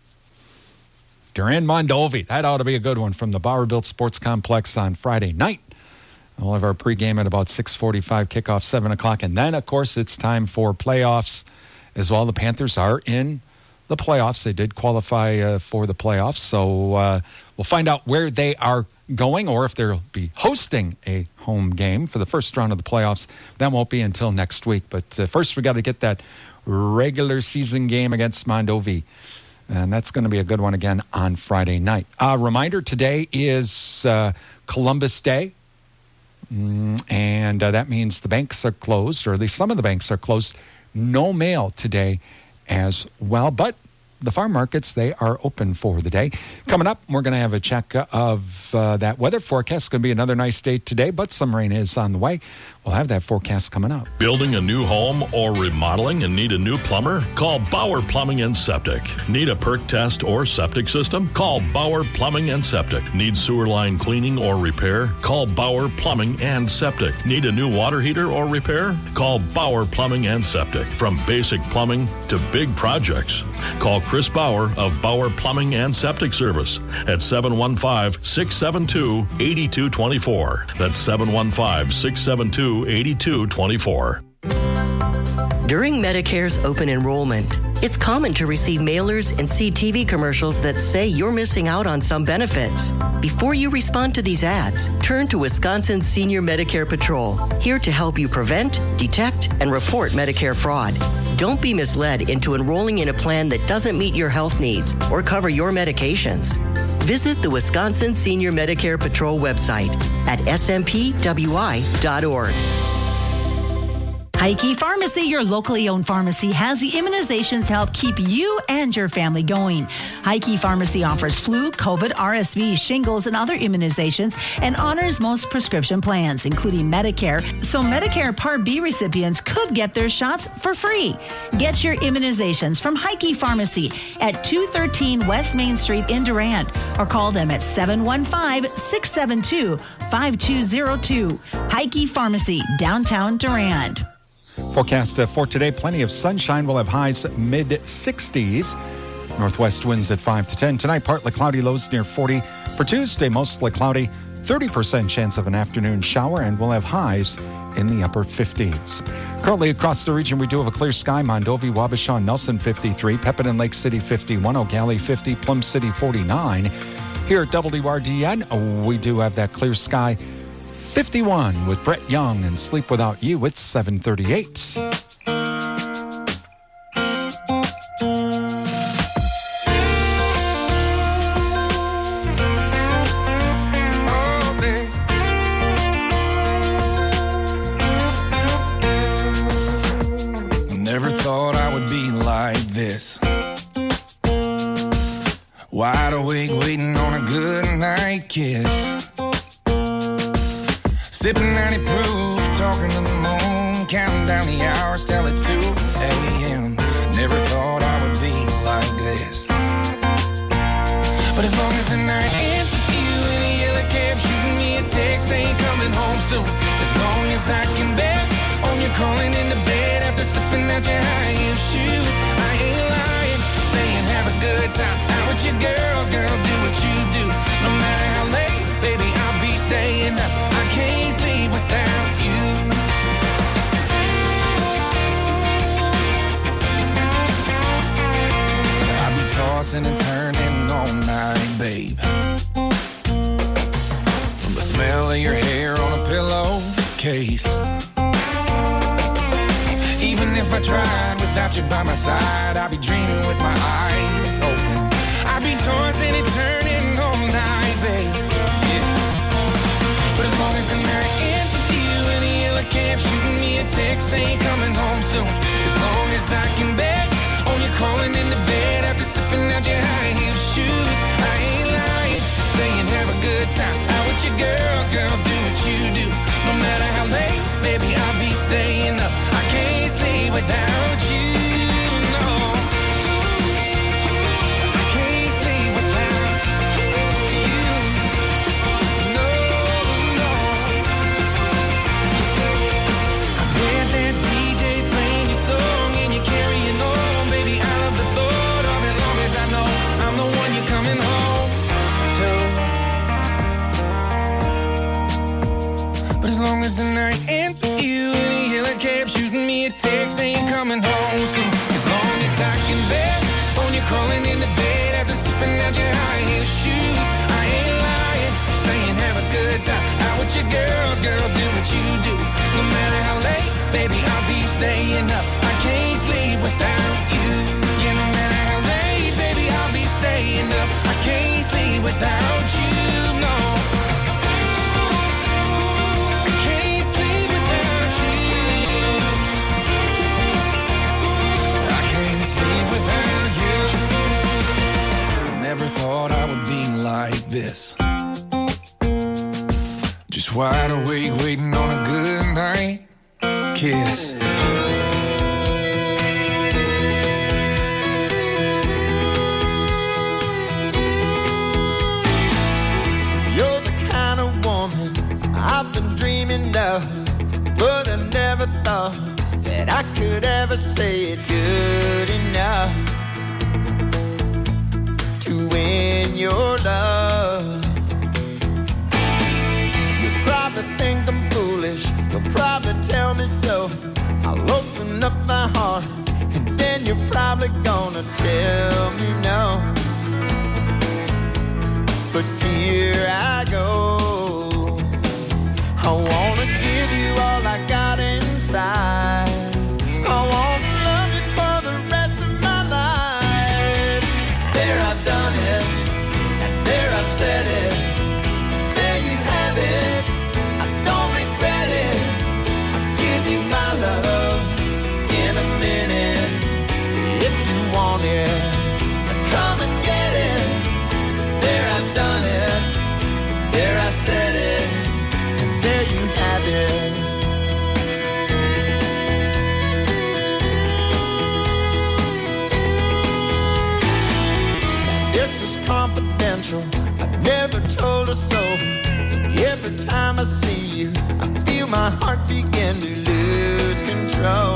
Durand Mondovi. That ought to be a good one from the Bauer Built Sports Complex on Friday night. We'll have our pregame at about six forty-five, kickoff seven o'clock. And then, of course, it's time for playoffs as well. The Panthers are in the playoffs. They did qualify uh, for the playoffs. So uh, we'll find out where they are going, or if they'll be hosting a home game for the first round of the playoffs. That won't be until next week. But uh, first, we got to get that regular season game against Mondovi. And that's going to be a good one again on Friday night. Uh, reminder, today is uh, Columbus Day. Mm, and uh, that means the banks are closed, or at least some of the banks are closed. No mail today as well, but the farm markets, they are open for the day. Coming up, we're going to have a check of uh, that weather forecast. It's going to be another nice day today, but some rain is on the way. We'll have that forecast coming up. Building a new home or remodeling and need a new plumber? Call Bauer Plumbing and Septic. Need a perk test or septic system? Call Bauer Plumbing and Septic. Need sewer line cleaning or repair? Call Bauer Plumbing and Septic. Need a new water heater or repair? Call Bauer Plumbing and Septic. From basic plumbing to big projects, call Chris Bauer of Bauer Plumbing and Septic Service at seven one five, six seven two, eight two two four. That's seven one five, six seven two, eight two two four. During Medicare's open enrollment, it's common to receive mailers and see T V commercials that say you're missing out on some benefits. Before you respond to these ads, turn to Wisconsin Senior Medicare Patrol, here to help you prevent, detect, and report Medicare fraud. Don't be misled into enrolling in a plan that doesn't meet your health needs or cover your medications. Visit the Wisconsin Senior Medicare Patrol website at s m p w i dot org. Heike Pharmacy, your locally owned pharmacy, has the immunizations to help keep you and your family going. Heike Pharmacy offers flu, COVID, R S V, shingles, and other immunizations, and honors most prescription plans, including Medicare, so Medicare Part B recipients could get their shots for free. Get your immunizations from Heike Pharmacy at two thirteen West Main Street in Durand, or call them at seven one five, six seven two, five two zero two. Heike Pharmacy, downtown Durand. Forecast uh, for today, plenty of sunshine. We'll have highs mid sixties. Northwest winds at five to ten. Tonight, partly cloudy, lows near forty. For Tuesday, mostly cloudy, thirty percent chance of an afternoon shower, and we'll have highs in the upper fifties. Currently across the region, we do have a clear sky. Mondovi, Wabasha, Nelson fifty-three, Pepin and Lake City fifty-one, O'Galley fifty, Plum City forty-nine. Here at W R D N, we do have that clear sky. fifty-one with Brett Young and Sleep Without You. It's seven thirty-eight. Never thought I would be like this. Wide awake waiting on a good night kiss. Sipping ninety proof, talking to the moon, counting down the hours till it's two a.m. Never thought I would be like this. But as as the night ends with you in a yellow cab, shooting me a text saying coming home soon. As long as I can bet on you calling into bed after slipping out your high heel shoes. I ain't lying, saying have a good time out with your girls, girl, do what you do. No matter how late, baby, I'll be staying up. I can't sleep without you. I'll be tossing and turning all night, babe. From the smell of your hair on a pillowcase. Even if I tried without you by my side, I'd be dreaming with my eyes open. I'd be tossing and turning all night, babe. Yeah. But as long as the night ends with you in a yellow cab, shooting me a text saying coming home soon. As long as I can bet on you crawling into bed after slipping out your high heel shoes. I ain't lying, saying have a good time out with your girls, girl, do what you do. No matter how late, baby, I'll be staying up. I can't sleep without you, no. I can't sleep without you, no, no. I bet that D J's playing your song and you're carrying on, baby. I love the thought of it, long as I know I'm the one you're coming home to. But as long as the night ends with you in a yellow cab, shooting me a text saying coming home soon. As long as I can bet on you crawling into bed after slipping out your high heel shoes. I ain't lying, saying have a good time out with your girls, girl, do what you do. No matter how late, baby, I'll be staying up. I can't sleep without you. Yeah, no matter how late, baby, I'll be staying up. I can't sleep without you, no. Never thought I would be like this. Just wide awake, waiting on a good night kiss. You're the kind of woman I've been dreaming of, but I never thought that I could ever say it good enough to win your love. You probably think I'm foolish, you'll probably tell me so. I'll open up my heart, and then you're probably gonna tell me no. But here I go, I wanna give you all I got inside. I wanna love you for the rest of my life. There I've done it, and there I've said it. There you have it, I don't regret it. I'll give you my love in a minute. If you want it, come and get it. There I've done it, there I said it, and there you have it. This is confidential, I've never told a soul. Every time I see you, I feel my heart begin to lose control.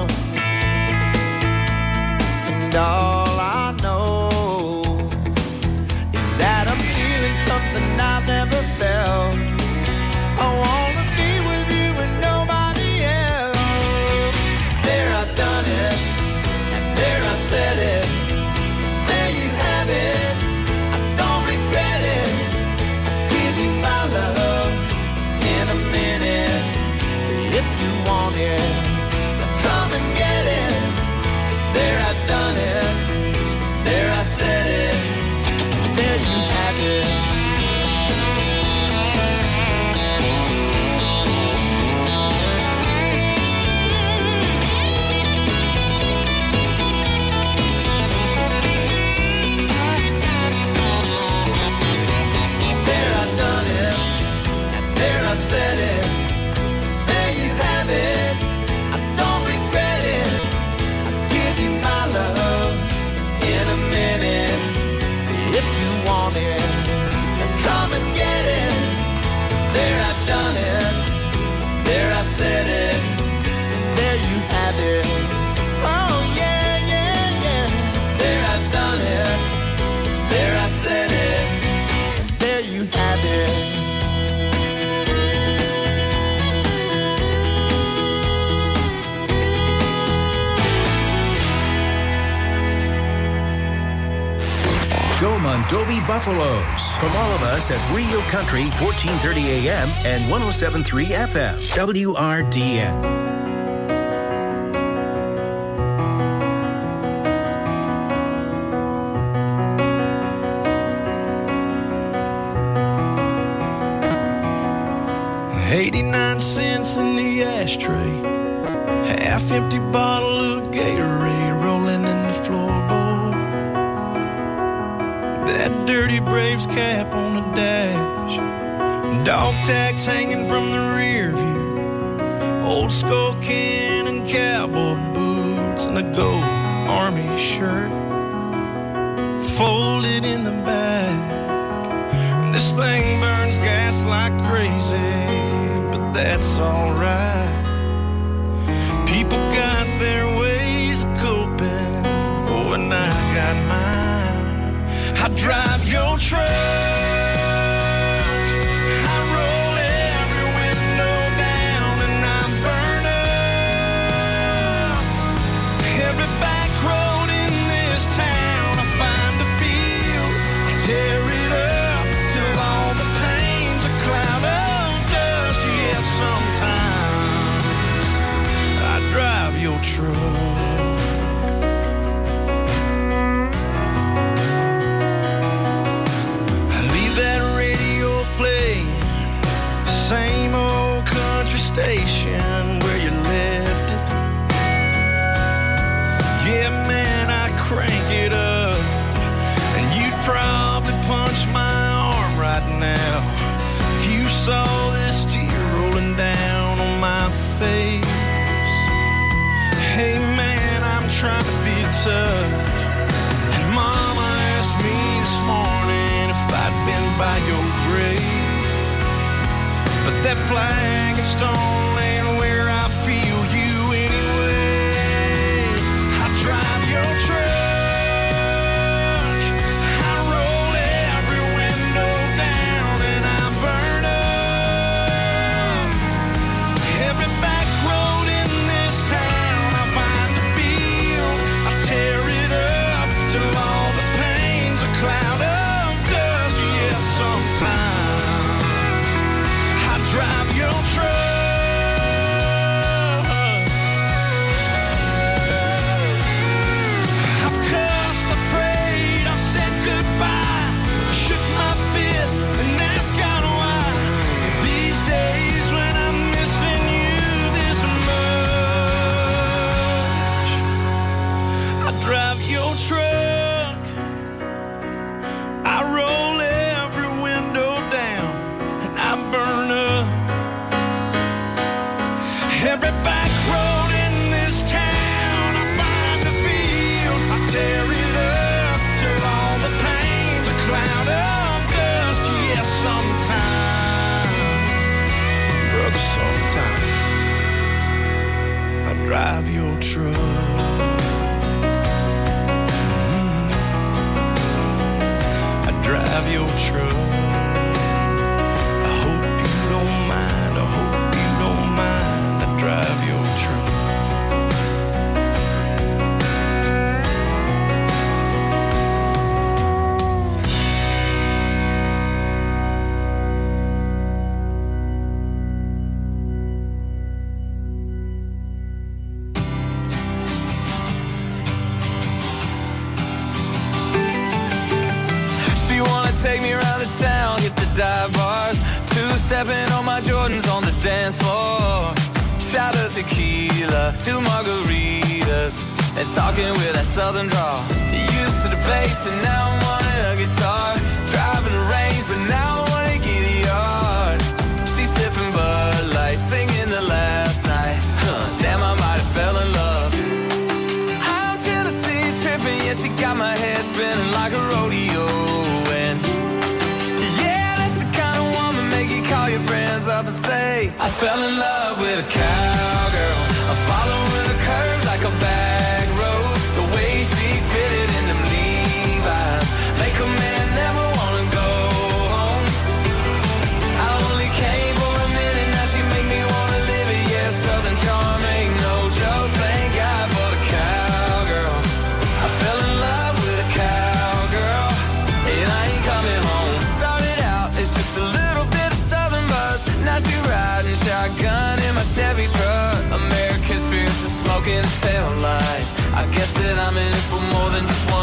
And all I know is that I'm feeling something I've never felt. I wanna be with you and nobody else. There I've done it, and there I've said it. There you have it, I don't regret it. I'll give you my love in a minute. If you want it, come and get it. There I've done it. I've done it. There I said it. There you have it. Go Mondovi Buffaloes. From all of us at Radio Country, fourteen thirty A M and one oh seven point three F M, W R D N. eighty-nine cents in the ashtray. Half empty bottle of Gatorade rolling in the floorboard. That dirty Braves cap on the dash. Dog tags hanging from the rear view. Old skull can and cowboy boots and a gold army shirt folded in the back. This thing burns gas like crazy, but that's alright. People got their ways of coping, oh, and I got mine. I drive your truck, I roll every window down, and I burn up every back road in this town. I find a field, I tear it up till all the pain's a cloud of dust. Yes, sometimes I drive your truck. Same old country station where you left it. Yeah, man, I crank it up, and you'd probably punch my arm right now if you saw this tear rolling down on my face. Hey, man, I'm trying to be tough, and Mama asked me this morning if I'd been by your grave. But that flag and stone ain't where I feel you anyway. I drive your truck, I roll every window down, and I burn up every back road in this town. I find a field, I tear it up till all the pain's a cloud of dust. Yeah, sometimes drive your truck. I've cussed, I prayed, I've said goodbye, I shook my fist and asked God why. These days when I'm missing you this much, I drive your truck, I roll every window down, and I burn up every back road in this town. I find a field, I tear it up till all the pain's a cloud of dust. Yes, sometimes, brother, sometimes I drive your truck. Mm-hmm. I drive your truck. I hope you don't mind, I hope you don't mind. Drive your truck. She wanna take me around the town, hit the dive bars, two-stepping on my Jordans on the dance floor. Shot of tequila, two margaritas, and talking with that southern drawl. Used to the bass and now I'm wanting a guitar. Driving the range but now I wanna get a yard. She's sipping Bud Light, singing the last night. Huh, damn, I might have fell in love. I'm Tennessee tripping, yeah, she got my head spinning like a rodeo. And yeah, that's the kind of woman make you call your friends up and say, I fell in love with a cowgirl. I'm following the curves like a back road. The way she fitted in them leaves.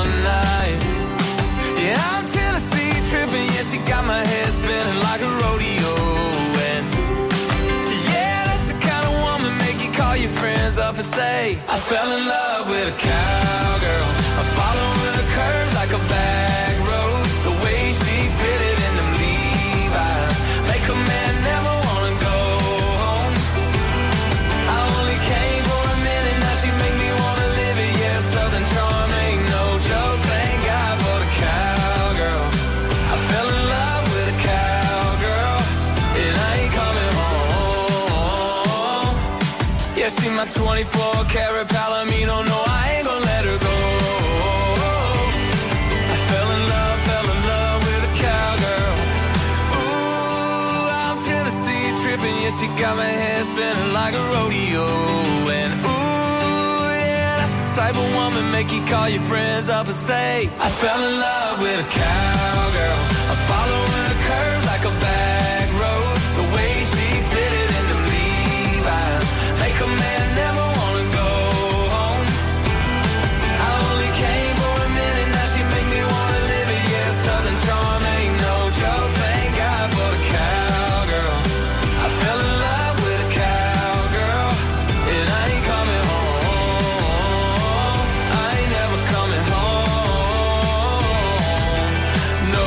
one night. Yeah, I'm Tennessee tripping, yeah, she got my head spinning like a rodeo. And yeah, that's the kind of woman make you call your friends up and say, I fell in love with a cowgirl. I following her curves like a back road. The way she fitted in them Levi's make a man never wanna go home. I only came for a minute, now she make me wanna live it. Yeah, Southern charm ain't no joke. Thank God for the cowgirl. I fell in love with a cowgirl, and I ain't coming home. Yeah, she my twenty-four karat Palomino. No, I ain't gonna let her go. I fell in love, fell in love with a cowgirl. Ooh, I'm Tennessee tripping, yeah, she got my head spinning like a rodeo. And ooh, yeah, that's the type of woman make you call your friends up and say, I fell in love with a cowgirl. I'm following her curves like a back road. The way she fitted in the Levi's make a man never wanna go home. I only came for a minute, now she make me wanna live it. Yeah, Southern charm ain't no joke. Thank God for the cowgirl. I fell in love with a cowgirl, and I ain't coming home. I ain't never coming home. No.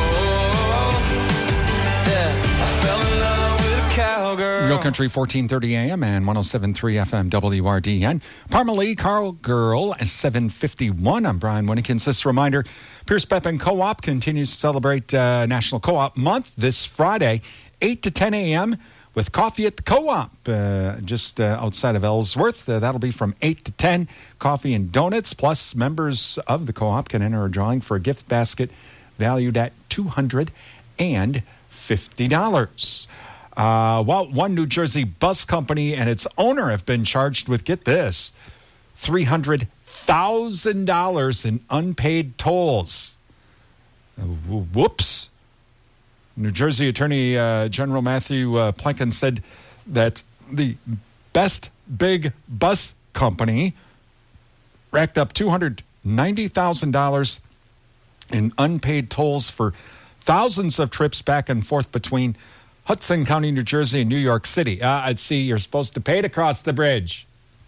Yeah, I fell in love with a cowgirl. Real Country fourteen thirty A M and one oh seven point three F M W R D N. Parmalee Carl Girl seven fifty-one. I'm Brian Winnekins. This reminder, Pierce Pepin Co-op continues to celebrate uh, National Co-op Month this Friday, eight to ten A M with coffee at the Co-op uh, just uh, outside of Ellsworth. Uh, that'll be from eight to ten. Coffee and donuts, plus members of the Co-op can enter a drawing for a gift basket valued at two hundred fifty dollars. Uh, well, one New Jersey bus company and its owner have been charged with, get this, three hundred thousand dollars in unpaid tolls. Uh, whoops. New Jersey Attorney uh, General Matthew uh, Plenkin said that the Best Big Bus Company racked up two hundred ninety thousand dollars in unpaid tolls for thousands of trips back and forth between Hudson County, New Jersey, and New York City. Uh, I'd see you're supposed to pay to cross the bridge.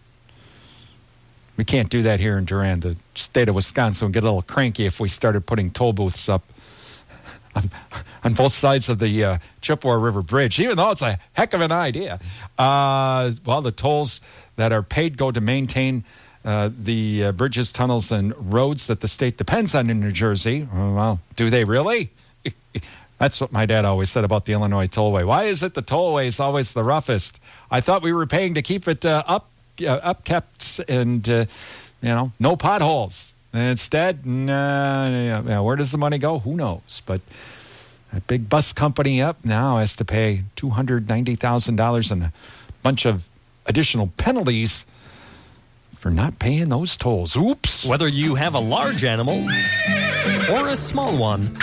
We can't do that here in Durand. The state of Wisconsin would get a little cranky if we started putting toll booths up on, on both sides of the uh, Chippewa River Bridge, even though it's a heck of an idea. Uh, well, the tolls that are paid go to maintain uh, the uh, bridges, tunnels, and roads that the state depends on in New Jersey. Well, do they really? That's what my dad always said about the Illinois Tollway. Why is it the tollway is always the roughest? I thought we were paying to keep it uh, up, uh, upkept and, uh, you know, no potholes. And instead, nah, yeah, where does the money go? Who knows? But a big bus company up now has to pay two hundred ninety thousand dollars and a bunch of additional penalties for not paying those tolls. Oops. Whether you have a large animal or a small one,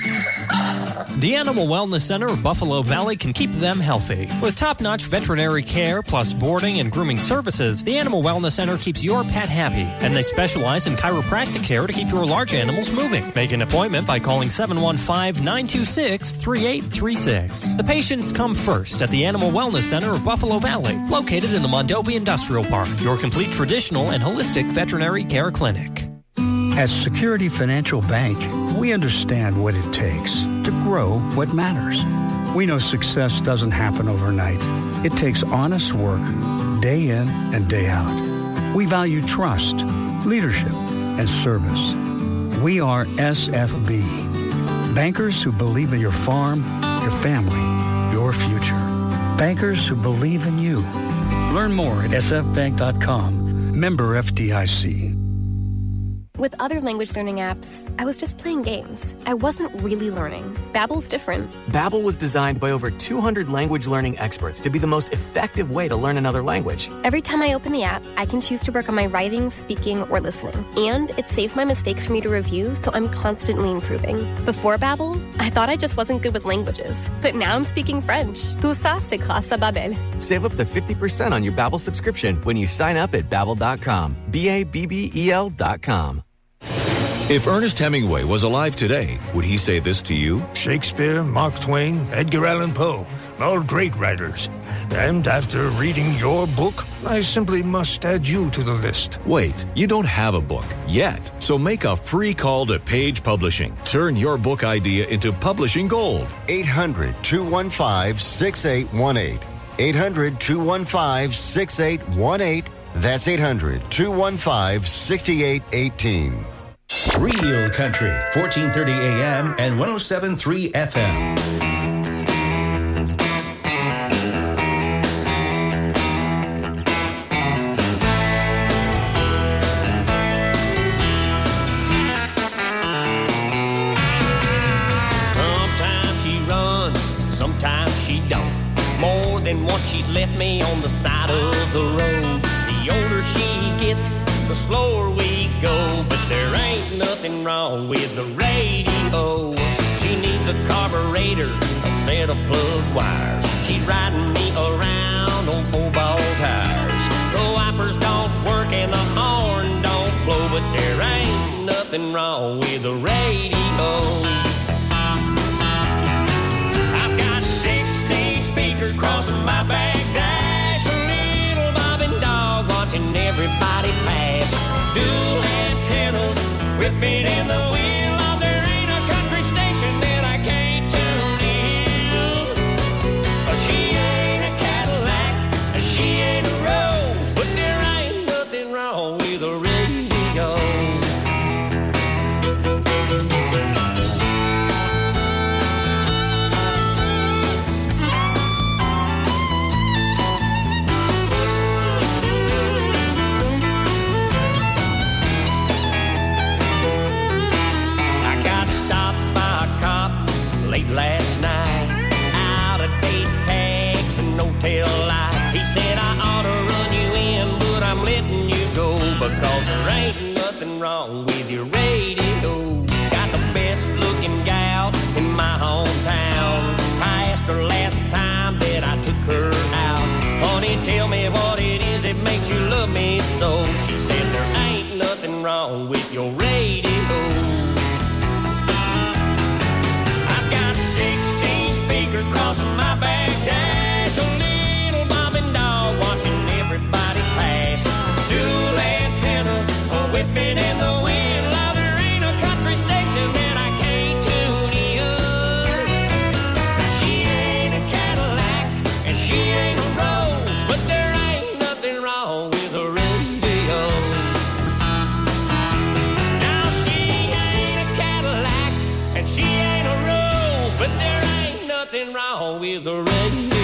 the Animal Wellness Center of Buffalo Valley can keep them healthy. With top-notch veterinary care plus boarding and grooming services, the Animal Wellness Center keeps your pet happy, and they specialize in chiropractic care to keep your large animals moving. Make an appointment by calling seven one five, nine two six, three eight three six. The patients come first at the Animal Wellness Center of Buffalo Valley, located in the Mondovi Industrial Park, your complete traditional and holistic veterinary care clinic. As Security Financial Bank, we understand what it takes to grow what matters. We know success doesn't happen overnight. It takes honest work, day in and day out. We value trust, leadership, and service. We are S F B, bankers who believe in your farm, your family, your future. Bankers who believe in you. Learn more at s f bank dot com. Member F D I C. With other language learning apps, I was just playing games. I wasn't really learning. Babbel's different. Babbel was designed by over two hundred language learning experts to be the most effective way to learn another language. Every time I open the app, I can choose to work on my writing, speaking, or listening. And it saves my mistakes for me to review, so I'm constantly improving. Before Babbel, I thought I just wasn't good with languages. But now I'm speaking French. Tout ça, c'est grâce à Babbel. Save up to fifty percent on your Babbel subscription when you sign up at babbel dot com. B A B B E L dot com. If Ernest Hemingway was alive today, would he say this to you? Shakespeare, Mark Twain, Edgar Allan Poe, all great writers. And after reading your book, I simply must add you to the list. Wait, you don't have a book yet. So make a free call to Page Publishing. Turn your book idea into publishing gold. eight hundred, two one five, six eight one eight. eight hundred, two one five, six eight one eight. That's eight hundred, two one five, six eight one eight. Real Country, fourteen thirty A M and one oh seven point three F M. Sometimes she runs, sometimes she don't. More than once she's left me on the side of the road. The older she gets, the slower we go, but there ain't nothing wrong with the radio. She needs a carburetor, a set of plug wires. She's riding me around on four-ball tires. The wipers don't work and the horn don't blow, but there ain't nothing wrong with the radio. I've got sixty speakers crossing my back dash, a little bobbing dog watching everybody pass. Dual antennas with me in the wheel. Oh, there ain't a country station that I can't tune in. Oh, she ain't a Cadillac and she ain't a Rose, but there ain't nothing wrong with a radio. Last night, out of date tags and no tail lights. He said I ought to run you in, but I'm letting you go because there ain't nothing wrong with your radio. Got the best looking gal in my hometown. I asked her last time that I took her out, honey, tell me what it is that makes you love me so. She said there ain't nothing wrong with your radio. Crossing my back dash, a little bobbing dog watching everybody pass. Dual antennas whipping in the wind. Oh, there ain't a country station that I can't tune in. She ain't a Cadillac and she ain't a Rose, but there ain't nothing wrong with a radio. Now she ain't a Cadillac and she ain't a Rose, but there ain't nothing wrong with the radio.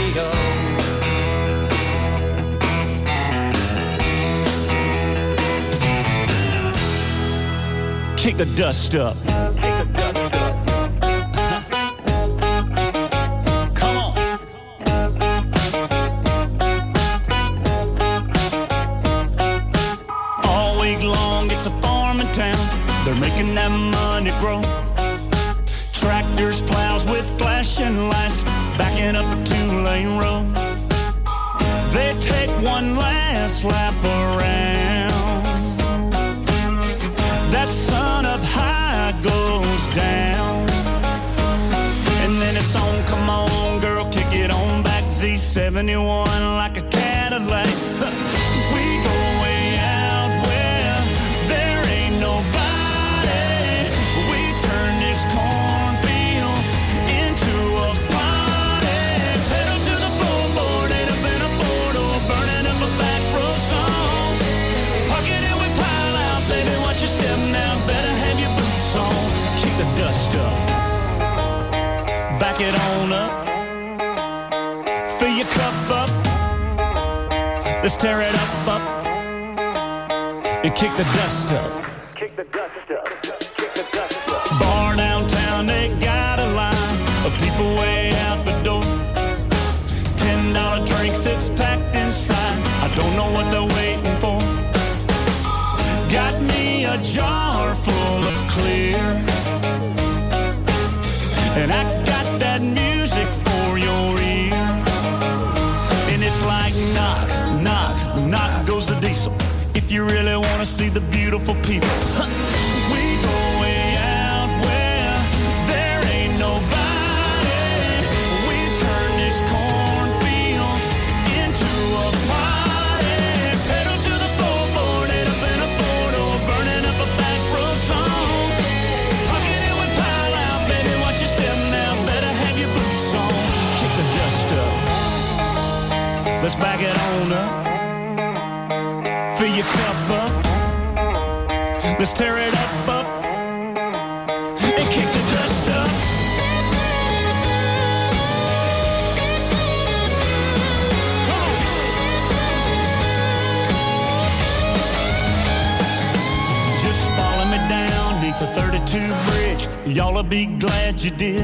Kick the dust up. Come on. All week long it's a farming town. They're making that money grow. Tractors, plows with flashing lights, backing up a two-lane road. They take one last lap around. That sun up high goes down. And then it's on, come on, girl, kick it on back. Z seventy-one like a Cadillac. We go way out where there ain't nobody. We turn this corner dust up, back it on up, fill your cup up, let's tear it up, up, and kick the dust up. Kick the dust up, kick the dust up. Bar downtown, they got a line of people way out the door. Ten dollar drinks, it's packed inside. I don't know what they're waiting for. Got me a jar full of clear. And I got that music for your ear. And it's like knock, knock, knock goes the diesel. If you really want to see the beautiful people, we go Let's back it on up. Fill your cup up. Let's tear it up, up. And kick the dust up. Just following me down neath the thirty-two bridge. Y'all'll be glad you did.